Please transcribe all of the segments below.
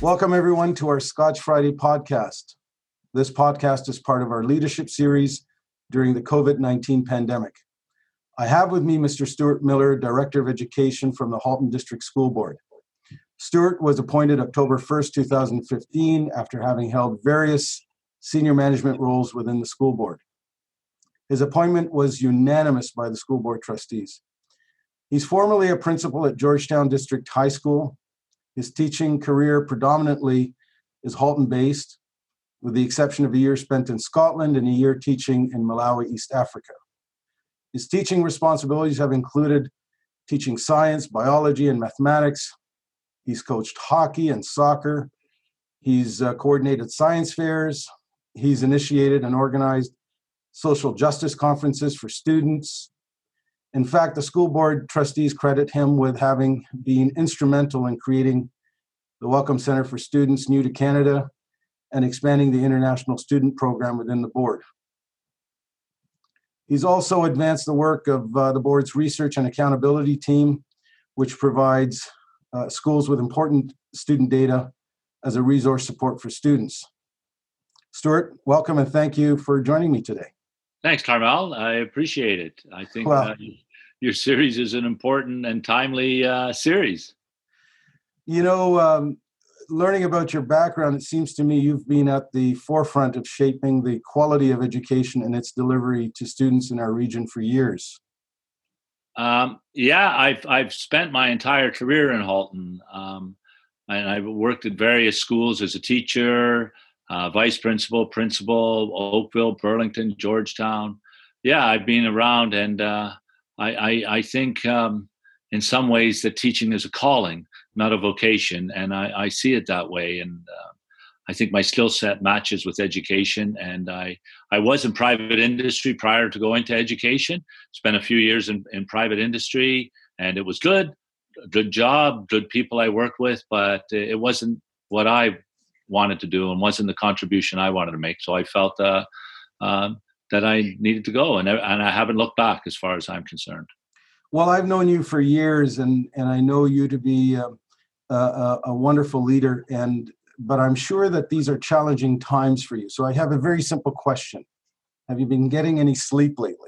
Welcome, everyone, to our Scotch Friday podcast. This podcast is part of our leadership series during the COVID-19 pandemic. I have with me Mr. Stuart Miller, Director of Education from the Halton District School Board. Stuart was appointed October 1st, 2015, after having held various senior management roles within the school board. His appointment was unanimous by the school board trustees. He's formerly a principal at Georgetown District High School. His teaching career predominantly is Halton-based, with the exception of a year spent in Scotland and a year teaching in Malawi, East Africa. His teaching responsibilities have included teaching science, biology, and mathematics. He's coached hockey and soccer. He's coordinated science fairs. He's initiated and organized social justice conferences for students. In fact, the school board trustees credit him with having been instrumental in creating the Welcome Center for Students New to Canada and expanding the international student program within the board. He's also advanced the work of the board's research and accountability team, which provides schools with important student data as a resource support for students. Stuart, welcome and thank you for joining me today. Thanks, Carmel. I appreciate it. I think your series is an important and timely series. You know, learning about your background, it seems to me you've been at the forefront of shaping the quality of education and its delivery to students in our region for years. I've spent my entire career in Halton, and I've worked at various schools as a teacher, vice principal, Oakville, Burlington, Georgetown. Yeah, I've been around, and I think in some ways that teaching is a calling, not a vocation, and I see it that way. And I think my skill set matches with education. And I was in private industry prior to going to education. Spent a few years in private industry, and it was good. A good job, good people I worked with, but it wasn't what I wanted to do and wasn't the contribution I wanted to make. So I felt that I needed to go, and I haven't looked back as far as I'm concerned. Well, I've known you for years, and I know you to be a wonderful leader, but I'm sure that these are challenging times for you. So I have a very simple question. Have you been getting any sleep lately?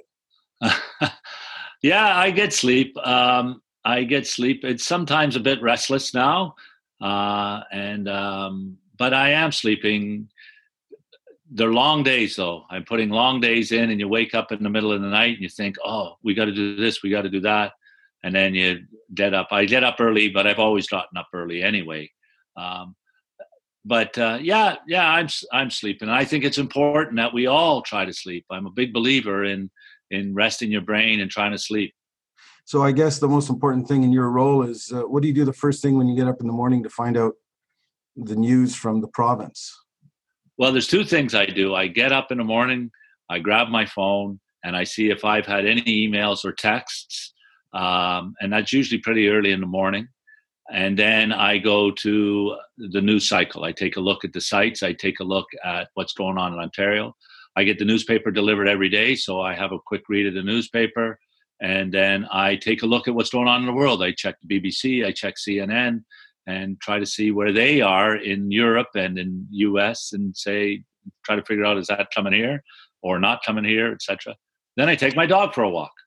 Yeah, I get sleep. It's sometimes a bit restless now, but I am sleeping. They're long days, though. I'm putting long days in, and you wake up in the middle of the night and you think, oh, we got to do this, we got to do that. And then you get up. I get up early, but I've always gotten up early anyway. I'm sleeping. I think it's important that we all try to sleep. I'm a big believer in resting your brain and trying to sleep. So I guess the most important thing in your role is, what do you do the first thing when you get up in the morning to find out the news from the province? Well, there's two things I do. I get up in the morning, I grab my phone, and I see if I've had any emails or texts, and that's usually pretty early in the morning. And then I go to the news cycle. I take a look at the sites. I take a look at what's going on in Ontario. I get the newspaper delivered every day, so I have a quick read of the newspaper. And then I take a look at what's going on in the world. I check the BBC, I check CNN, and try to see where they are in Europe and in US, and try to figure out, is that coming here or not coming here, etc. Then I take my dog for a walk.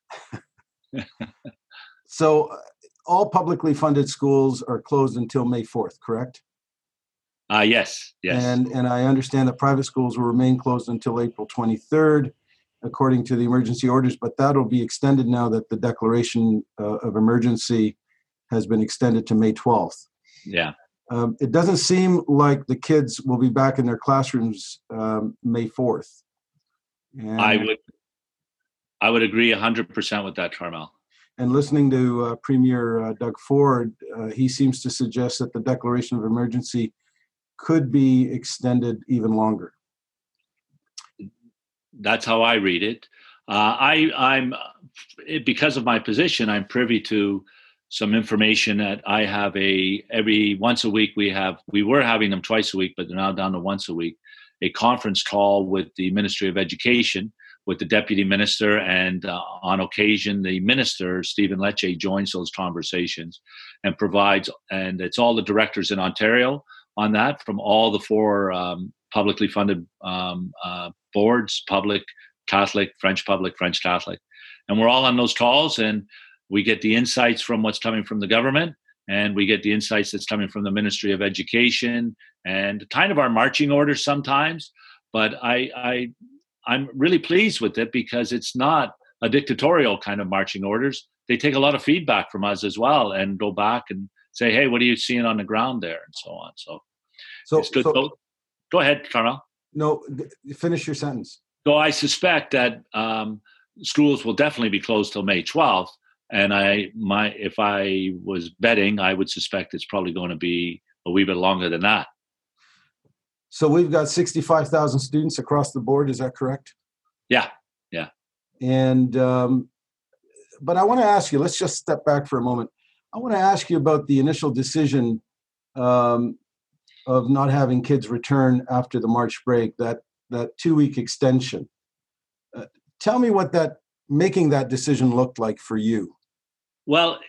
So all publicly funded schools are closed until May 4th, correct? Yes. And I understand that private schools will remain closed until April 23rd, according to the emergency orders, but that'll be extended now that the declaration of emergency has been extended to May 12th. Yeah. It doesn't seem like the kids will be back in their classrooms May 4th. And I would agree 100% with that, Carmel. And listening to Premier Doug Ford, he seems to suggest that the declaration of emergency could be extended even longer. That's how I read it. I'm because of my position, I'm privy to some information that I have every once a week. We were having them twice a week, but they're now down to once a week, a conference call with the Ministry of Education, with the Deputy Minister, and on occasion, the Minister, Stephen Lecce, joins those conversations and provides, and it's all the directors in Ontario, on that from all the four publicly funded boards: public, Catholic, French Catholic. And we're all on those calls, and we get the insights from what's coming from the government, and we get the insights that's coming from the Ministry of Education, and kind of our marching orders sometimes. But I'm really pleased with it because it's not a dictatorial kind of marching orders. They take a lot of feedback from us as well and go back and say, hey, what are you seeing on the ground there? And so on. So it's good. Go ahead, Carmel. No, finish your sentence. So I suspect that schools will definitely be closed till May 12th. And if I was betting, I would suspect it's probably going to be a wee bit longer than that. So we've got 65,000 students across the board. Is that correct? Yeah. And, but I want to ask you, let's just step back for a moment. I want to ask you about the initial decision of not having kids return after the March break, that 2-week extension. Tell me what making that decision looked like for you. Well,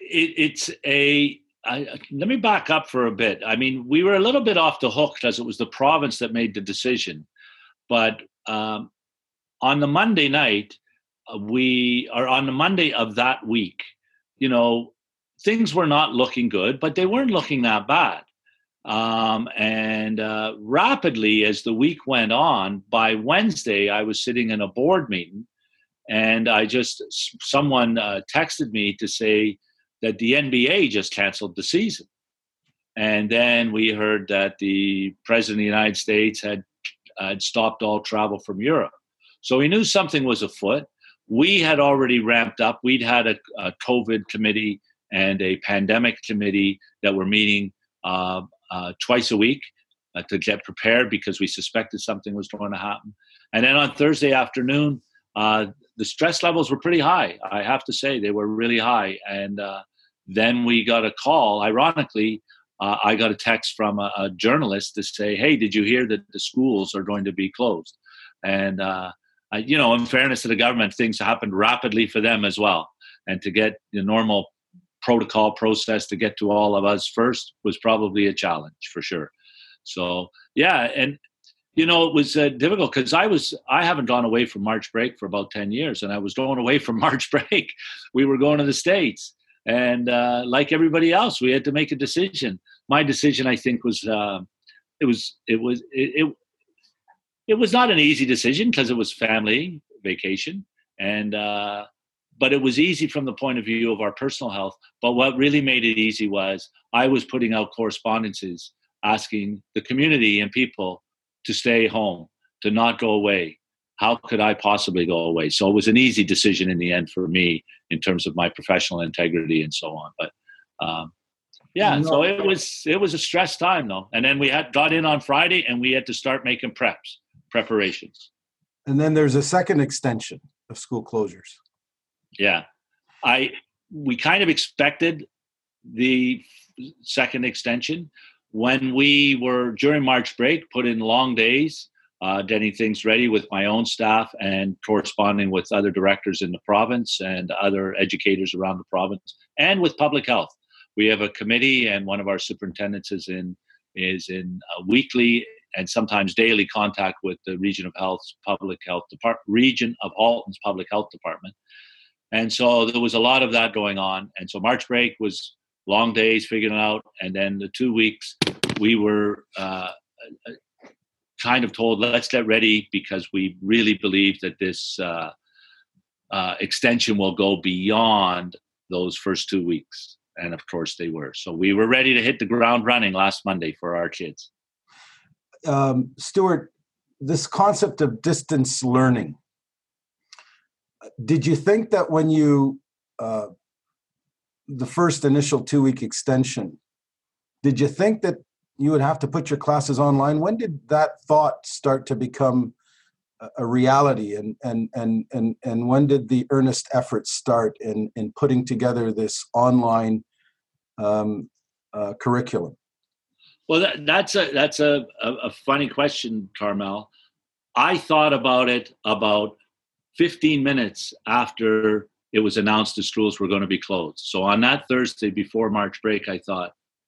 let me back up for a bit. I mean, we were a little bit off the hook because it was the province that made the decision. But on the Monday night, on the Monday of that week, things were not looking good, but they weren't looking that bad. And rapidly, as the week went on, by Wednesday, I was sitting in a board meeting, and someone texted me to say that the NBA just canceled the season. And then we heard that the President of the United States had stopped all travel from Europe. So we knew something was afoot. We had already ramped up. We'd had a COVID committee and a pandemic committee that were meeting twice a week to get prepared because we suspected something was going to happen. And then on Thursday afternoon, the stress levels were pretty high. I have to say they were really high. And then we got a call. Ironically, I got a text from a journalist to say, hey, did you hear that the schools are going to be closed? And, in fairness to the government, things happened rapidly for them as well. And to get the normal protocol process to get to all of us first was probably a challenge for sure. So, yeah. And, it was difficult because I haven't gone away from March break for about 10 years, and I was going away from March break. We were going to the States. And like everybody else, we had to make a decision. My decision, I think, was it was not an easy decision because it was family vacation, and but it was easy from the point of view of our personal health. But what really made it easy was I was putting out correspondences asking the community and people to stay home, to not go away. How could I possibly go away? So it was an easy decision in the end for me in terms of my professional integrity and so on. But so it was a stress time though. And then we got in on Friday and we had to start making preparations. And then there's a second extension of school closures. Yeah. We kind of expected the second extension when we were during March break, put in long days, getting things ready with my own staff and corresponding with other directors in the province and other educators around the province and with public health. We have a committee, and one of our superintendents is in weekly and sometimes daily contact with the Region of Halton's Public Health Department. And so there was a lot of that going on. And so March break was long days figuring it out. And then the 2 weeks we were kind of told, let's get ready because we really believe that this extension will go beyond those first 2 weeks. And of course they were. So we were ready to hit the ground running last Monday for our kids. Stuart, this concept of distance learning, did you think that when you, the first initial 2-week extension, did you think that you would have to put your classes online? When did that thought start to become a reality? And when did the earnest efforts start in putting together this online curriculum? Well, that's a funny question, Carmel. I thought about it about 15 minutes after it was announced the schools were going to be closed. So on that Thursday before March break, I thought,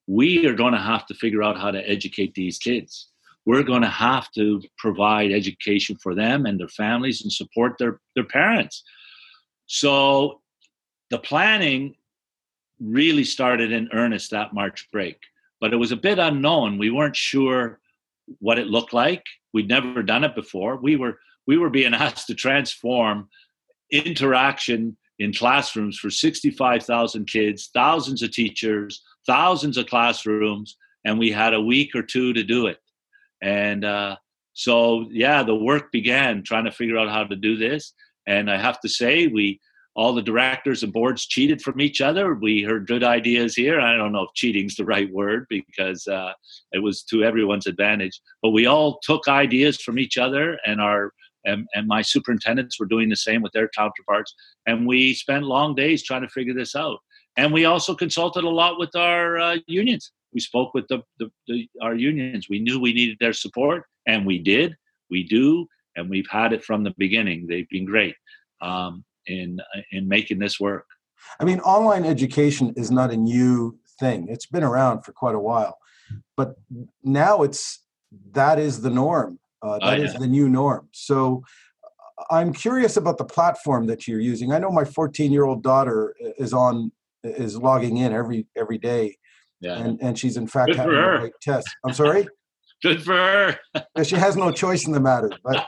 we are going to have to figure out how to educate these kids. We're going to have to provide education for them and their families and support their parents. So the planning really started in earnest that March break, but it was a bit unknown. We weren't sure what it looked like. We'd never done it before. We were being asked to transform interaction in classrooms for 65,000 kids, thousands of teachers, thousands of classrooms, and we had a week or two to do it. And so, the work began trying to figure out how to do this. And I have to say, all the directors and boards cheated from each other. We heard good ideas here. I don't know if cheating's the right word, because it was to everyone's advantage. But we all took ideas from each other, and and my superintendents were doing the same with their counterparts. And we spent long days trying to figure this out. And we also consulted a lot with our unions. We spoke with our unions. We knew we needed their support, and we did. We do, and we've had it from the beginning. They've been great in making this work. I mean, online education is not a new thing. It's been around for quite a while, but now that is the norm. That is the new norm. So I'm curious about the platform that you're using. I know my 14-year-old daughter is logging in every day. Yeah. And she's in fact having to write tests. I'm sorry? Good for her. She has no choice in the matter.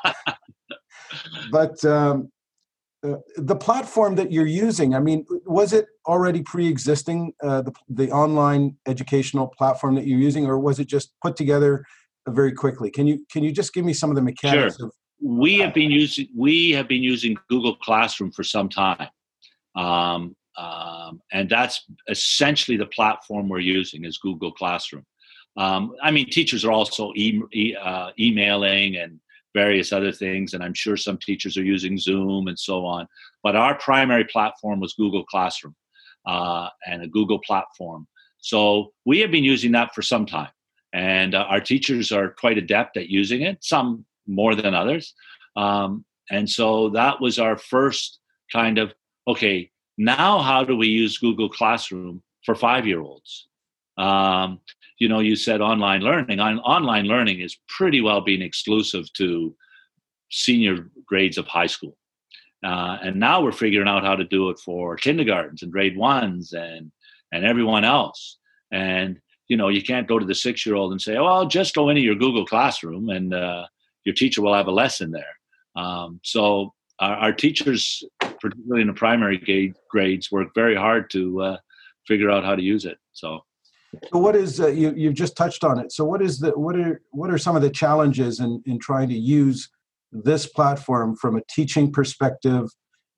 But the platform that you're using, I mean, was it already pre-existing, the online educational platform that you're using, or was it just put together very quickly? Can you just give me some of the mechanics? Sure. We have been using Google Classroom for some time. And that's essentially the platform we're using is Google Classroom. I mean, teachers are also emailing and various other things, and I'm sure some teachers are using Zoom and so on. But our primary platform was Google Classroom and a Google platform. So we have been using that for some time, and our teachers are quite adept at using it, some more than others. And so that was our first kind of, okay, now how do we use Google Classroom for 5-year-olds? You said online learning. Online learning is pretty well being exclusive to senior grades of high school. And now we're figuring out how to do it for kindergartens and grade ones and everyone else. And, you can't go to the 6-year-old and say, well, just go into your Google Classroom and your teacher will have a lesson there. So our teachers, particularly in the primary grades, work very hard to figure out how to use it. So what is you've just touched on it. So what are some of the challenges in trying to use this platform from a teaching perspective?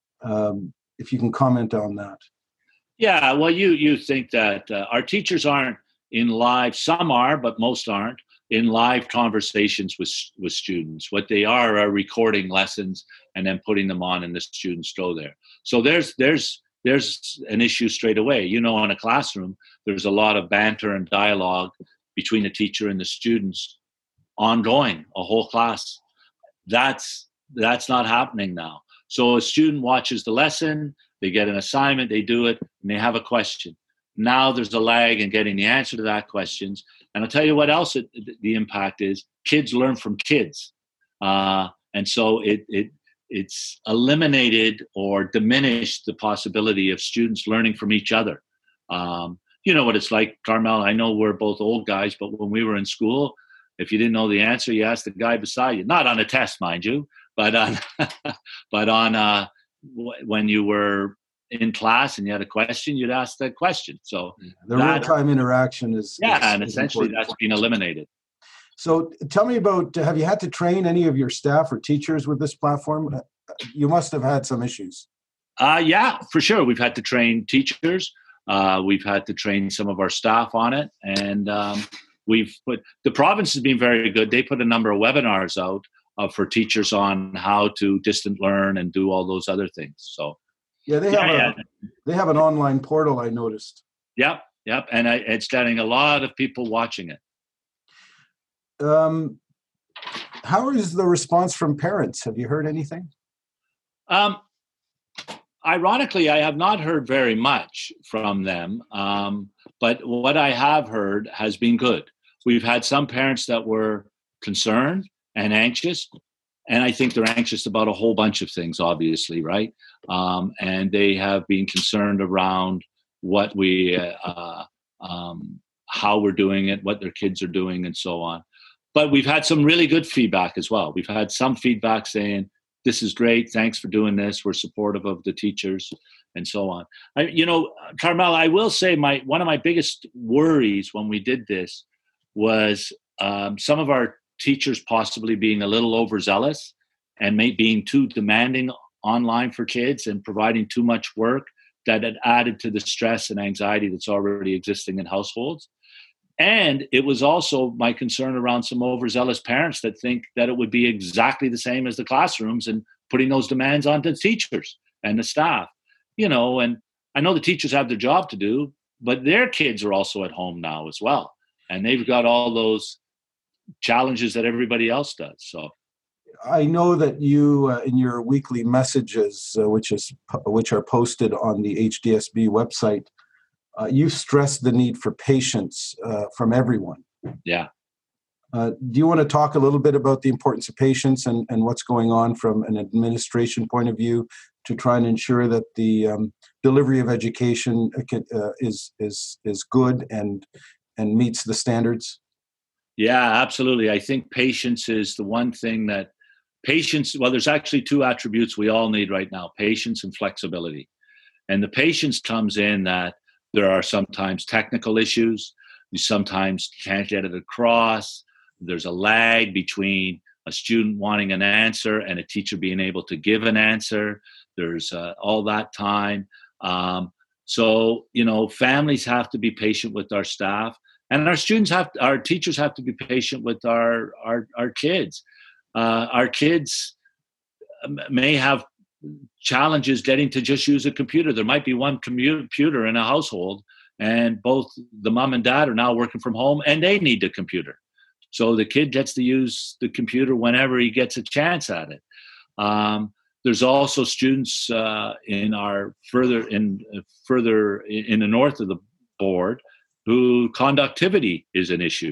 If you can comment on that. Yeah, well, you think that our teachers aren't in live. Some are, but most aren't in live conversations with students. What they are recording lessons and then putting them on, and the students go there. So there's an issue straight away. In a classroom, there's a lot of banter and dialogue between the teacher and the students ongoing, a whole class. That's not happening now. So a student watches the lesson, they get an assignment, they do it, and they have a question. Now there's a lag in getting the answer to that questions. And I'll tell you what else the impact is. Kids learn from kids. And so it's eliminated or diminished the possibility of students learning from each other. You know what it's like, Carmel. I know we're both old guys, but when we were in school, if you didn't know the answer, you asked the guy beside you. Not on a test, mind you, but on when you were in class and you had a question, you'd ask that question. So the real-time interaction is and essentially important. That's been eliminated. So tell me about, have you had to train any of your staff or teachers with this platform? You must have had some issues. Yeah, for sure. We've had to train teachers. We've had to train some of our staff on it. And the province has been very good. They put a number of webinars out for teachers on how to distant learn and do all those other things. So yeah, they have an online portal, I noticed. Yep. And it's getting a lot of people watching it. How is the response from parents? Have you heard anything? I ironically, I have not heard very much from them, but what I have heard has been good. We've had some parents that were concerned and anxious, and I think they're anxious about a whole bunch of things, obviously, right? And they have been concerned around what how we're doing it, what their kids are doing, and so on. But we've had some really good feedback as well. We've had some feedback saying, this is great, thanks for doing this, we're supportive of the teachers, and so on. Carmel, I will say one of my biggest worries when we did this was some of our teachers possibly being a little overzealous and being too demanding online for kids and providing too much work that had added to the stress and anxiety that's already existing in households. And it was also my concern around some overzealous parents that think that it would be exactly the same as the classrooms and putting those demands onto the teachers and the staff. And I know the teachers have their job to do, but their kids are also at home now as well. And they've got all those challenges that everybody else does. So I know that you, in your weekly messages, which are posted on the HDSB website, you stress the need for patience from everyone. Yeah. Do you want to talk a little bit about the importance of patience and what's going on from an administration point of view to try and ensure that the delivery of education is good and meets the standards? Yeah, absolutely. I think patience is the one thing that there's actually two attributes we all need right now, patience and flexibility. And the patience comes in that there are sometimes technical issues. You sometimes can't get it across. There's a lag between a student wanting an answer and a teacher being able to give an answer. There's all that time. So, families have to be patient with our staff, and our teachers have to be patient with our kids. Our kids may have challenges getting to just use a computer. There might be one computer in a household, and both the mom and dad are now working from home, and they need the computer. So the kid gets to use the computer whenever he gets a chance at it. There's also students further in the north of the board who conductivity is an issue.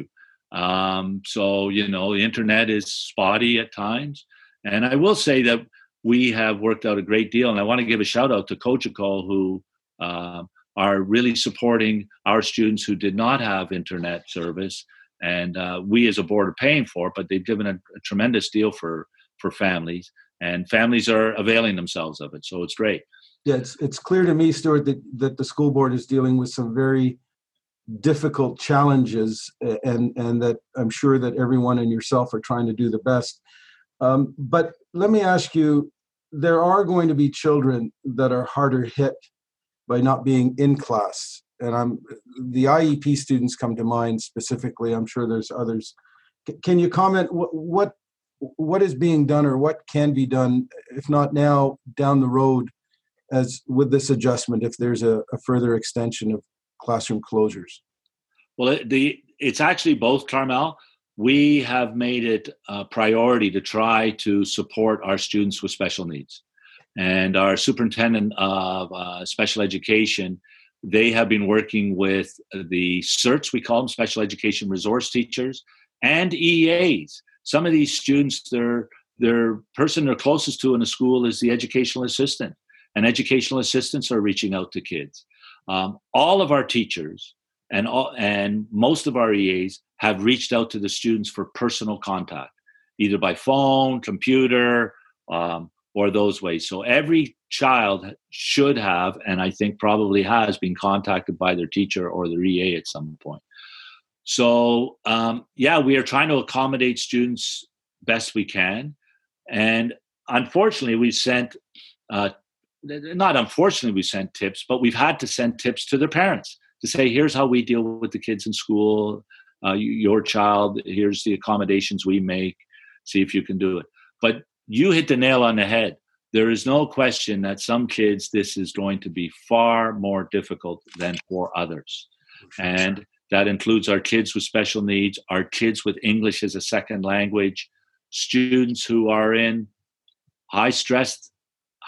So the internet is spotty at times, and I will say that we have worked out a great deal, and I want to give a shout out to Cogeco, who are really supporting our students who did not have internet service, and we as a board are paying for it, but they've given a tremendous deal for families, and families are availing themselves of it, so it's great. Yeah, it's clear to me, Stuart, that the school board is dealing with some very difficult challenges, and that I'm sure that everyone and yourself are trying to do the best. But let me ask you, there are going to be children that are harder hit by not being in class. And the IEP students come to mind specifically. I'm sure there's others. Can you comment what is being done or what can be done, if not now, down the road, as with this adjustment, if there's a further extension of classroom closures? Well, it's actually both, Carmel. We have made it a priority to try to support our students with special needs. And our superintendent of special education, they have been working with the CERTs, we call them special education resource teachers, and EAs. Some of these students, their person they're closest to in a school is the educational assistant. And educational assistants are reaching out to kids. All of our teachers and most of our EAs have reached out to the students for personal contact, either by phone, computer, or those ways. So every child should have, and I think probably has, been contacted by their teacher or their EA at some point. So, we are trying to accommodate students best we can. And unfortunately, we sent tips, but we've had to send tips to their parents to say, here's how we deal with the kids in school, your child, here's the accommodations we make, see if you can do it. But you hit the nail on the head. There is no question that some kids, this is going to be far more difficult than for others. And that includes our kids with special needs, our kids with English as a second language, students who are in high stress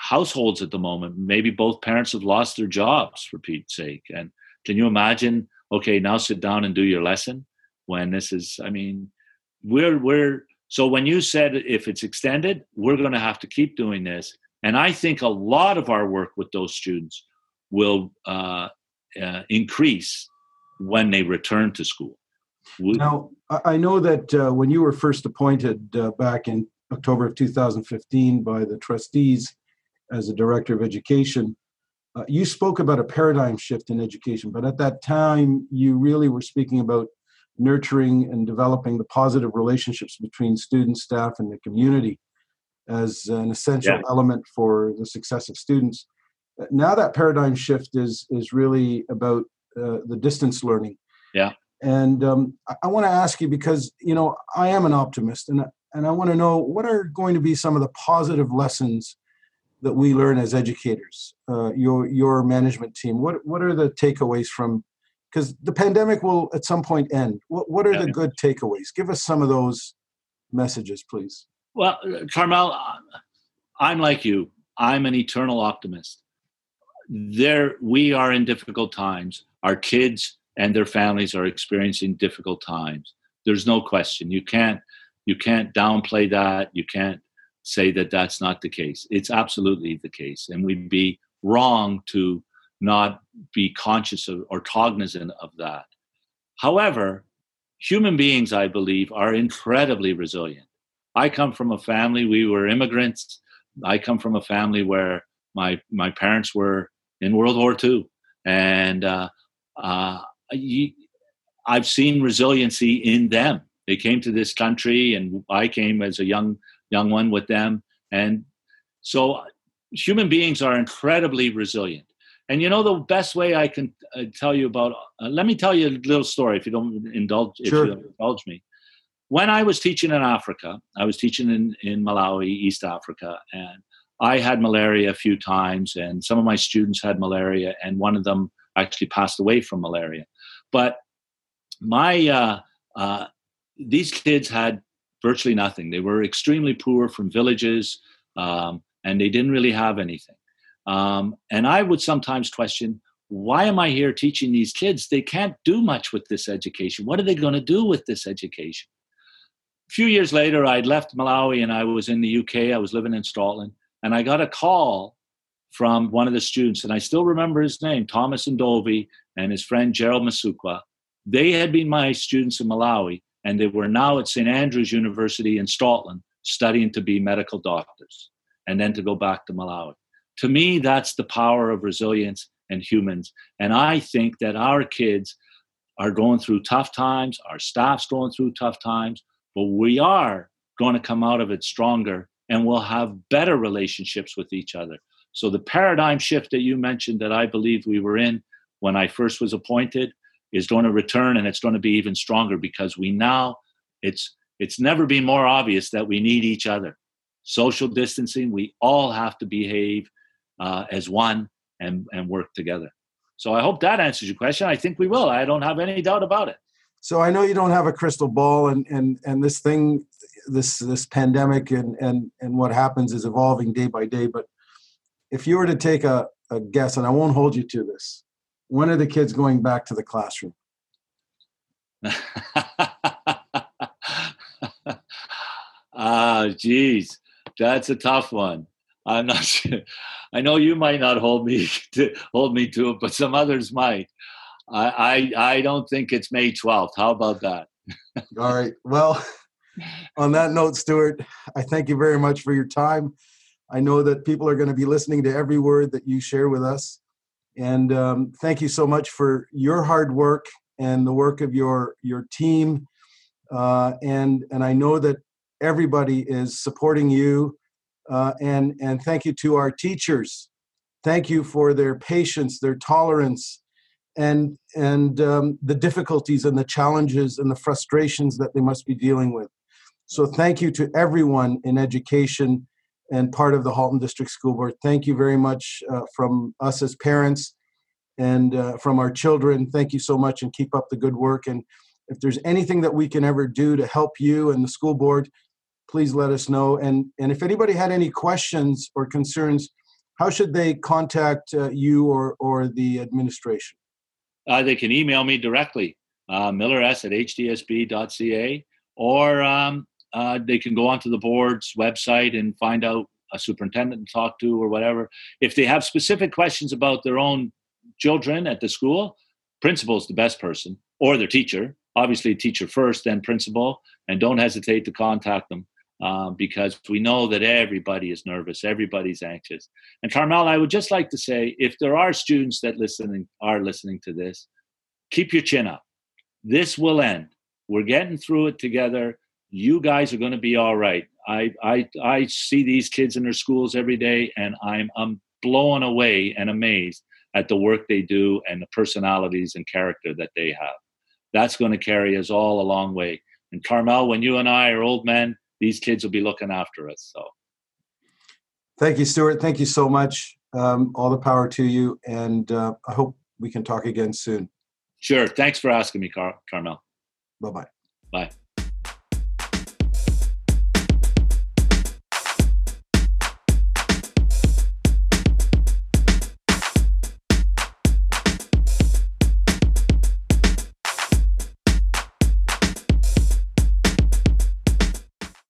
households at the moment. Maybe both parents have lost their jobs, for Pete's sake. And can you imagine, okay, now sit down and do your lesson when this is, I mean, so when you said if it's extended, we're going to have to keep doing this. And I think a lot of our work with those students will increase when they return to school. Now, I know that when you were first appointed back in October of 2015 by the trustees as a director of education, you spoke about a paradigm shift in education. But at that time, you really were speaking about nurturing and developing the positive relationships between students, staff, and the community as an essential element for the success of students. Now that paradigm shift is really about the distance learning. Yeah. And I want to ask you, because, you know, I am an optimist, and I want to know, what are going to be some of the positive lessons that we learn as educators, your management team? What are the takeaways from, because the pandemic will at some point end. What are the good takeaways? Give us some of those messages, please. Well, Carmel, I'm like you. I'm an eternal optimist. We are in difficult times. Our kids and their families are experiencing difficult times. There's no question. You can't downplay that. You can't say that that's not the case. It's absolutely the case. And we'd be wrong to not be conscious of or cognizant of that. However, human beings, I believe, are incredibly resilient. I come from a family, we were immigrants. I come from a family where my parents were in World War II. And I've seen resiliency in them. They came to this country, and I came as a young one with them. And so human beings are incredibly resilient. And you know, the best way I can tell you about, let me tell you a little story if you don't indulge, Sure. if you don't indulge me. When I was teaching in Africa, I was teaching in Malawi, East Africa, and I had malaria a few times, and some of my students had malaria, and one of them actually passed away from malaria. But these kids had virtually nothing. They were extremely poor from villages, and they didn't really have anything. And I would sometimes question, why am I here teaching these kids? They can't do much with this education. What are they going to do with this education? A few years later, I'd left Malawi and I was in the UK. I was living in Scotland, and I got a call from one of the students, and I still remember his name, Thomas Ndovi, and his friend Gerald Masukwa. They had been my students in Malawi, and they were now at St. Andrews University in Scotland studying to be medical doctors and then to go back to Malawi. To me, that's the power of resilience and humans. And I think that our kids are going through tough times, our staff's going through tough times, but we are going to come out of it stronger, and we'll have better relationships with each other. So the paradigm shift that you mentioned that I believe we were in when I first was appointed is going to return, and it's going to be even stronger because it's never been more obvious that we need each other. Social distancing, we all have to behave as one and work together. So I hope that answers your question. I think we will. I don't have any doubt about it. So I know you don't have a crystal ball, and this thing, this pandemic and what happens is evolving day by day. But if you were to take a guess, and I won't hold you to this, when are the kids going back to the classroom? Geez, that's a tough one. I'm not sure. I know you might not hold me to it, but some others might. I don't think it's May 12th. How about that? All right. Well, on that note, Stuart, I thank you very much for your time. I know that people are going to be listening to every word that you share with us. And thank you so much for your hard work and the work of your team. And I know that everybody is supporting you. And thank you to our teachers. Thank you for their patience, their tolerance, and the difficulties and the challenges and the frustrations that they must be dealing with. So thank you to everyone in education and part of the Halton District School Board. Thank you very much from us as parents and from our children. Thank you so much, and keep up the good work. And if there's anything that we can ever do to help you and the school board, please let us know. And if anybody had any questions or concerns, How should they contact you or the administration? They can email me directly, millers@hdsb.ca, or they can go onto the board's website and find out a superintendent to talk to or whatever. If they have specific questions about their own children at the school, principal's the best person, or their teacher. Obviously, teacher first, then principal, and don't hesitate to contact them because we know that everybody is nervous, everybody's anxious. And Carmel, I would just like to say, if there are students that are listening to this, keep your chin up. This will end. We're getting through it together. You guys are going to be all right. I see these kids in their schools every day, and I'm blown away and amazed at the work they do and the personalities and character that they have. That's going to carry us all a long way. And Carmel, when you and I are old men, these kids will be looking after us. So, thank you, Stuart. Thank you so much. All the power to you, and I hope we can talk again soon. Sure. Thanks for asking me, Carmel. Bye-bye. Bye.